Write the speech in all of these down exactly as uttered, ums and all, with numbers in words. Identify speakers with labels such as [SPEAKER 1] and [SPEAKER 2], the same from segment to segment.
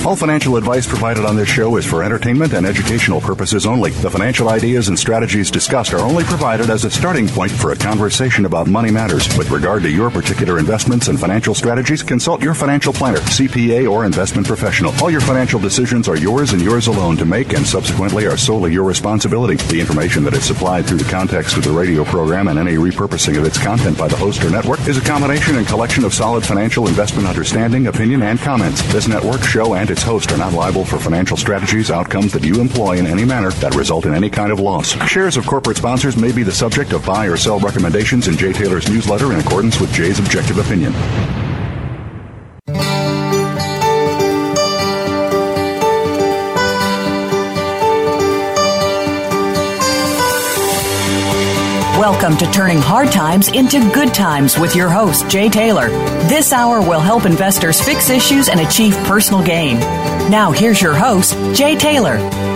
[SPEAKER 1] All financial advice provided on this show is for entertainment and educational purposes only. The financial ideas and strategies discussed are only provided as a starting point for a conversation about money matters. With regard to your particular investments and financial strategies, consult your financial planner, C P A, or investment professional. All your financial decisions are yours and yours alone to make, and subsequently are solely your responsibility. The information that is supplied through the context of the radio program and any repurposing of its content by the host or network is a combination and collection of solid financial investment understanding, opinion, and comments. This network, show, and its host are not liable for financial strategies, outcomes that you employ in any manner that result in any kind of loss. Shares of corporate sponsors may be the subject of buy or sell recommendations in Jay Taylor's newsletter in accordance with Jay's objective opinion.
[SPEAKER 2] Welcome to Turning Hard Times into Good Times with your host, Jay Taylor. This hour will help investors fix issues and achieve personal gain. Now, here's your host, Jay Taylor.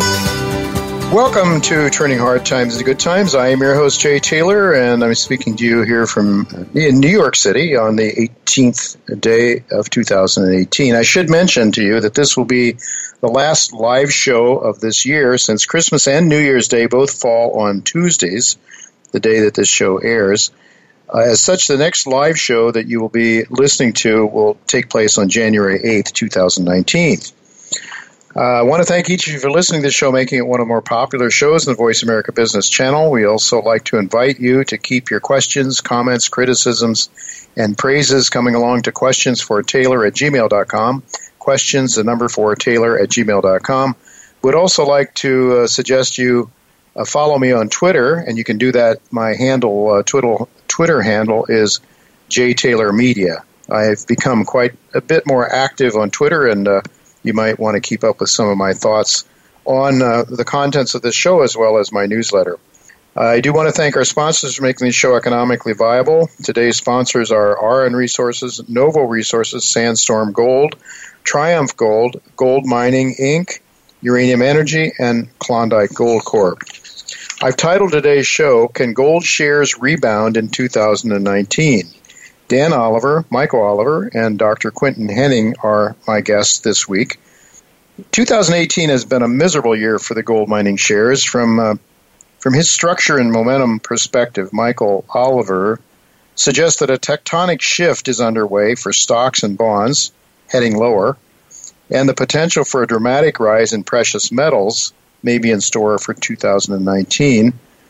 [SPEAKER 3] Welcome to Turning Hard Times into Good Times. I am your host, Jay Taylor, and I'm speaking to you here from in New York City on the eighteenth day of two thousand eighteen. I should mention to you that this will be the last live show of this year, since Christmas and New Year's Day both fall on Tuesdays, the day that this show airs. Uh, as such, the next live show that you will be listening to will take place on January eighth, twenty nineteen. Uh, I want to thank each of you for listening to this show, making it one of the more popular shows in the Voice America Business Channel. We also like to invite you to keep your questions, comments, criticisms, and praises coming along to questions for Taylor at gmail dot com. Questions, the number for Taylor at gmail dot com. Would also like to uh, suggest you Uh, follow me on Twitter, and you can do that. My handle, uh, Twitter, Twitter handle is J Taylor Media. I've become quite a bit more active on Twitter, and uh, you might want to keep up with some of my thoughts on uh, the contents of this show as well as my newsletter. Uh, I do want to thank our sponsors for making this show economically viable. Today's sponsors are R N Resources, Novo Resources, Sandstorm Gold, Triumph Gold, Gold Mining, Incorporated, Uranium Energy, and Klondike Gold Corp. I've titled today's show, Can Gold Shares Rebound in two thousand nineteen? Dan Oliver, Michael Oliver, and Doctor Quentin Henning are my guests this week. two thousand eighteen has been a miserable year for the gold mining shares. From, uh, from his structure and momentum perspective, Michael Oliver suggests that a tectonic shift is underway for stocks and bonds heading lower, and the potential for a dramatic rise in precious metals may be in store for two thousand nineteen,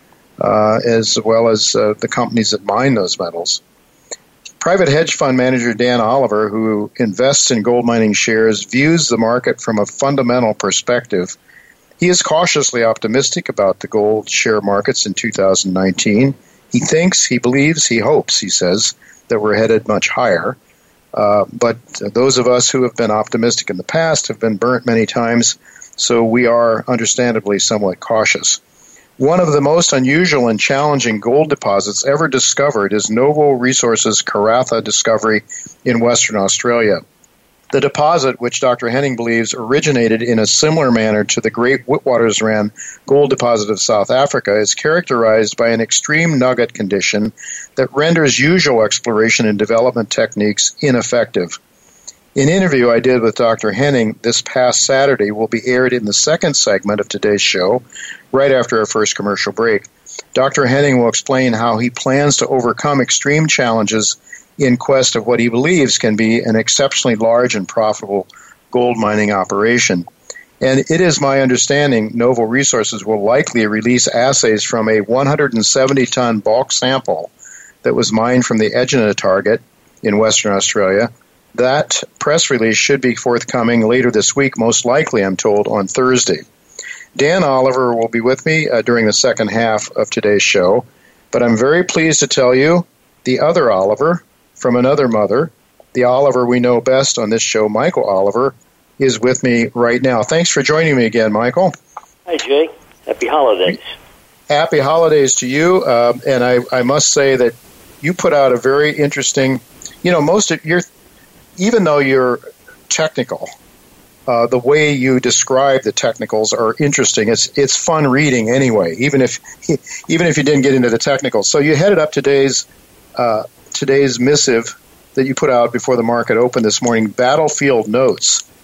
[SPEAKER 3] uh, as well as uh, the companies that mine those metals. Private hedge fund manager Dan Oliver, who invests in gold mining shares, views the market from a fundamental perspective. He is cautiously optimistic about the gold share markets in two thousand nineteen. He thinks, he believes, he hopes, he says, that we're headed much higher. Uh, but those of us who have been optimistic in the past have been burnt many times, so we are understandably somewhat cautious. One of the most unusual and challenging gold deposits ever discovered is Novo Resources' Karratha discovery in Western Australia. The deposit, which Doctor Henning believes originated in a similar manner to the Great Witwatersrand gold deposit of South Africa, is characterized by an extreme nugget condition that renders usual exploration and development techniques ineffective. An interview I did with Doctor Henning this past Saturday will be aired in the second segment of today's show, right after our first commercial break. Doctor Henning will explain how he plans to overcome extreme challenges in quest of what he believes can be an exceptionally large and profitable gold mining operation. And it is my understanding Novo Resources will likely release assays from a one hundred seventy ton bulk sample that was mined from the Egina target in Western Australia. That press release should be forthcoming later this week, most likely, I'm told, on Thursday. Dan Oliver will be with me uh, during the second half of today's show, but I'm very pleased to tell you the other Oliver from another mother, the Oliver we know best on this show, Michael Oliver, is with me right now. Thanks for joining me again, Michael.
[SPEAKER 4] Hi, Jay. Happy holidays.
[SPEAKER 3] Happy holidays to you, uh, and I, I must say that you put out a very interesting, you know, most of your, even though you're technical, uh, the way you describe the technicals are interesting. It's it's fun reading anyway, even if even if you didn't get into the technicals. So you headed up today's uh, today's missive that you put out before the market opened this morning, Battlefield Notes.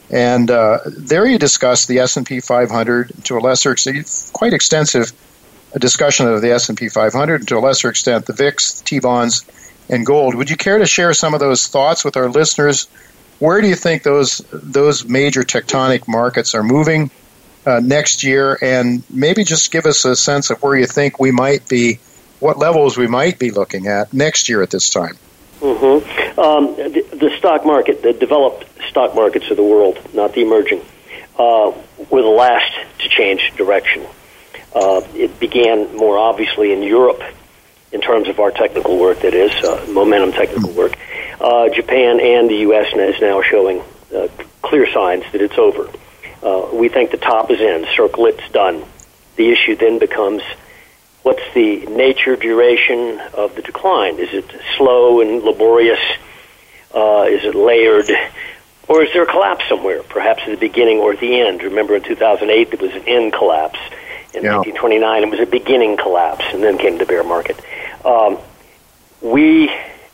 [SPEAKER 3] And uh, there you discussed the S and P five hundred, to a lesser extent, quite extensive discussion of the S and P five hundred, and to a lesser extent, the V I X, T-bonds, and gold. Would you care to share some of those thoughts with our listeners? Where do you think those those major tectonic markets are moving uh, next year? And maybe just give us a sense of where you think we might be, what levels we might be looking at next year at this time.
[SPEAKER 4] Mm-hmm. Um, the, the stock market, the developed stock markets of the world, not the emerging, uh, were the last to change direction. Uh, it began more obviously in Europe in terms of our technical work, that is, uh, momentum technical work. Uh, Japan and the U S is now showing uh, clear signs that it's over. Uh, we think the top is in, circle it's done. The issue then becomes, what's the nature, duration of the decline? Is it slow and laborious? Uh, is it layered? Or is there a collapse somewhere, perhaps at the beginning or at the end? Remember in two thousand eight, there was an end collapse. In yeah. nineteen twenty-nine, it was a beginning collapse, and then came the bear market. Um, we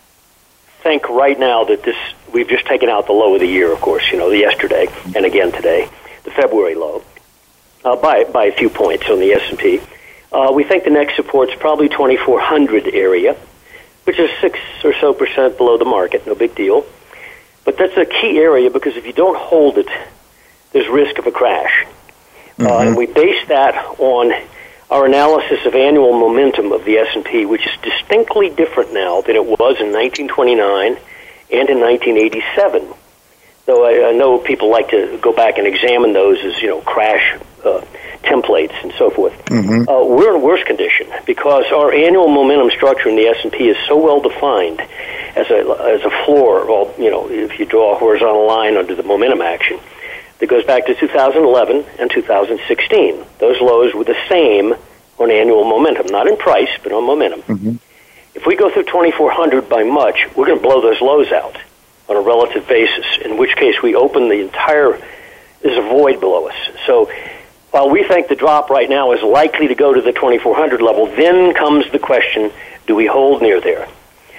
[SPEAKER 4] think right now that this, we've just taken out the low of the year, of course, you know, the yesterday, and again today, the February low, uh, by, by a few points on the S and P. Uh, we think the next support's probably twenty-four hundred area, which is six or so percent below the market, no big deal. But that's a key area because if you don't hold it, there's risk of a crash. Mm-hmm. Uh, and we base that on our analysis of annual momentum of the S and P, which is distinctly different now than it was in nineteen twenty-nine and in nineteen eighty-seven. Though I, I know people like to go back and examine those as, you know, crash uh, templates and so forth. Mm-hmm. Uh, we're in worse condition because our annual momentum structure in the S and P is so well defined as a as a floor. Well, you know, if you draw a horizontal line under the momentum action, that goes back to two thousand eleven and two thousand sixteen. Those lows were the same on annual momentum, not in price, but on momentum. Mm-hmm. If we go through twenty-four hundred by much, we're going to blow those lows out on a relative basis, in which case we open the entire, there's a void below us. So while we think the drop right now is likely to go to the twenty-four hundred level, then comes the question, do we hold near there?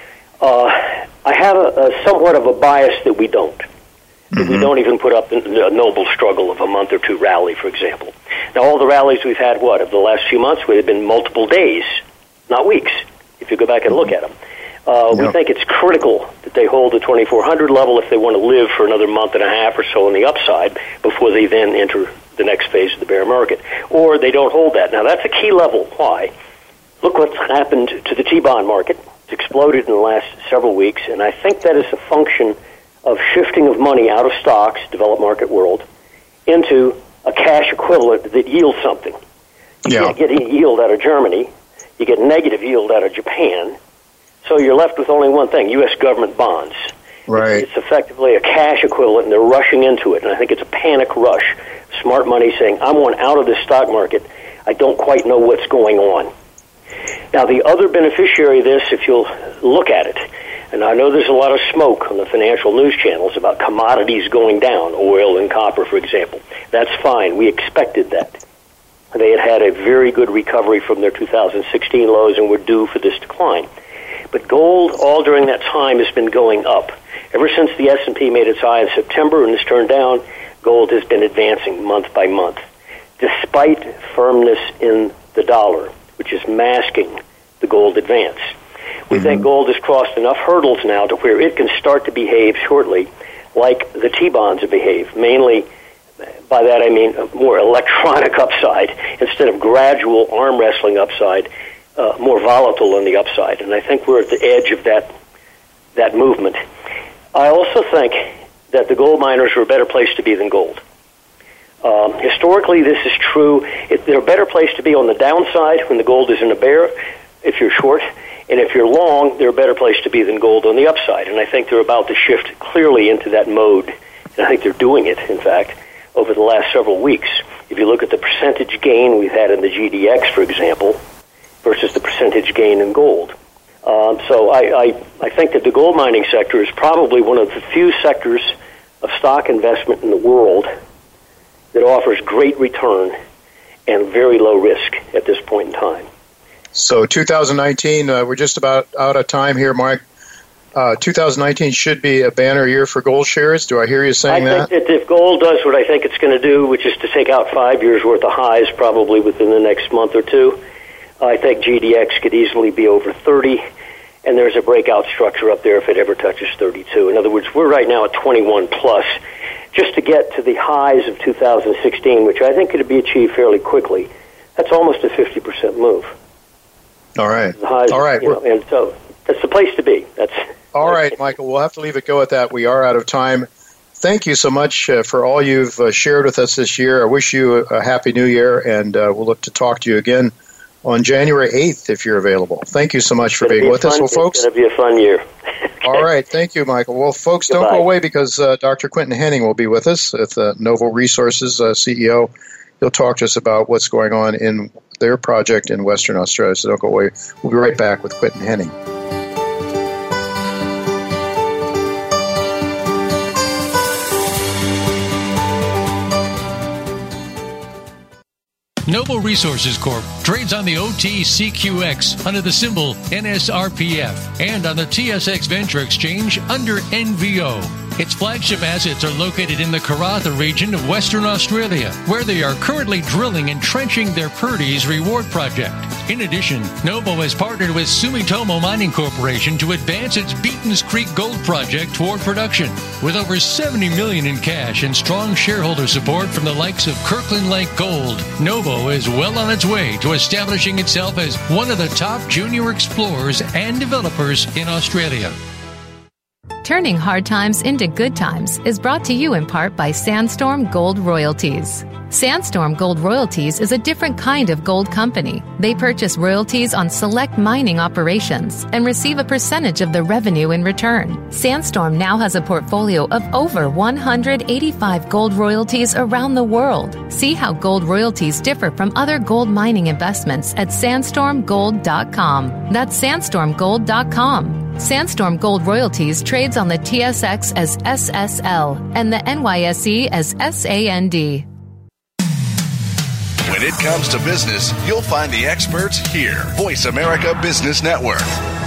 [SPEAKER 4] Uh, I have a, a somewhat of a bias that we don't. Mm-hmm. We don't even put up the, the noble struggle of a month or two rally, for example. Now, all the rallies we've had, what, of the last few months, would have been multiple days, not weeks, if you go back and look at them. Uh, yeah. We think it's critical that they hold the twenty-four hundred level if they want to live for another month and a half or so on the upside before they then enter the next phase of the bear market. Or they don't hold that. Now, that's a key level. Why? Look what's happened to the T-bond market. It's exploded in the last several weeks, and I think that is a function of shifting of money out of stocks, developed market world, into a cash equivalent that yields something. You yeah. can't get any yield out of Germany. You get negative yield out of Japan. So you're left with only one thing, U S government bonds.
[SPEAKER 3] Right.
[SPEAKER 4] It's, it's effectively a cash equivalent, and they're rushing into it. And I think it's a panic rush. Smart money saying, I want out of this stock market. I don't quite know what's going on. Now, the other beneficiary of this, if you'll look at it, and I know there's a lot of smoke on the financial news channels about commodities going down, oil and copper, for example. That's fine. We expected that. They had had a very good recovery from their two thousand sixteen lows and were due for this decline. But gold, all during that time, has been going up. Ever since the S and P made its high in September and has turned down, gold has been advancing month by month, despite firmness in the dollar, which is masking the gold advance. We mm-hmm. think gold has crossed enough hurdles now to where it can start to behave shortly like the T-bonds have behaved. Mainly, by that I mean a more electronic upside instead of gradual arm wrestling upside, uh, more volatile on the upside. And I think we're at the edge of that that movement. I also think that the gold miners are a better place to be than gold. Um, historically, this is true. It, they're a better place to be on the downside when the gold is in a bear, if you're short. And if you're long, they're a better place to be than gold on the upside. And I think they're about to shift clearly into that mode. And I think they're doing it, in fact, over the last several weeks. If you look at the percentage gain we've had in the G D X, for example, versus the percentage gain in gold. Um, so I, I, I think that the gold mining sector is probably one of the few sectors of stock investment in the world that offers great return and very low risk at this point in time.
[SPEAKER 3] So two thousand nineteen, uh, we're just about out of time here, Mike. uh, two thousand nineteen should be a banner year for gold shares. Do I hear you saying
[SPEAKER 4] I
[SPEAKER 3] that?
[SPEAKER 4] think that if gold does what I think it's going to do, which is to take out five years' worth of highs probably within the next month or two, I think G D X could easily be over thirty, and there's a breakout structure up there if it ever touches thirty-two. In other words, we're right now at twenty-one plus. Just to get to the highs of two thousand sixteen, which I think could be achieved fairly quickly, that's almost a fifty percent move.
[SPEAKER 3] All right.
[SPEAKER 4] The highs,
[SPEAKER 3] All right.
[SPEAKER 4] You know, and so that's the place to be. That's
[SPEAKER 3] all right, Michael. We'll have to leave it go at that. We are out of time. Thank you so much uh, for all you've uh, shared with us this year. I wish you a, a happy new year, and uh, we'll look to talk to you again on January eighth if you're available. Thank you so much for being
[SPEAKER 4] be
[SPEAKER 3] with
[SPEAKER 4] fun,
[SPEAKER 3] us. Well, folks,
[SPEAKER 4] it's going to be a fun year.
[SPEAKER 3] Okay. All right. Thank you, Michael. Well, folks, Goodbye. Don't go away because uh, Doctor Quentin Henning will be with us with uh, Novo Resources uh, C E O. He'll talk to us about what's going on in their project in Western Australia. So don't go away. We'll be right back with Quentin Henning.
[SPEAKER 5] Novo Resources Corp trades on the O T C Q X under the symbol N S R P F and on the T S X Venture Exchange under N V O. Its flagship assets are located in the Karratha region of Western Australia, where they are currently drilling and trenching their Purdy's Reward project. In addition, Novo has partnered with Sumitomo Mining Corporation to advance its Beaton's Creek Gold project toward production. With over seventy million dollars in cash and strong shareholder support from the likes of Kirkland Lake Gold, Novo is well on its way to establishing itself as one of the top junior explorers and developers in Australia.
[SPEAKER 6] Turning hard times into good times is brought to you in part by Sandstorm Gold Royalties. Sandstorm Gold Royalties is a different kind of gold company. They purchase royalties on select mining operations and receive a percentage of the revenue in return. Sandstorm now has a portfolio of over one hundred eighty-five gold royalties around the world. See how gold royalties differ from other gold mining investments at sandstorm gold dot com. That's sandstorm gold dot com. Sandstorm Gold Royalties trades on the T S X as S S L and the N Y S E as S A N D.
[SPEAKER 7] When it comes to business, you'll find the experts here. Voice America Business Network.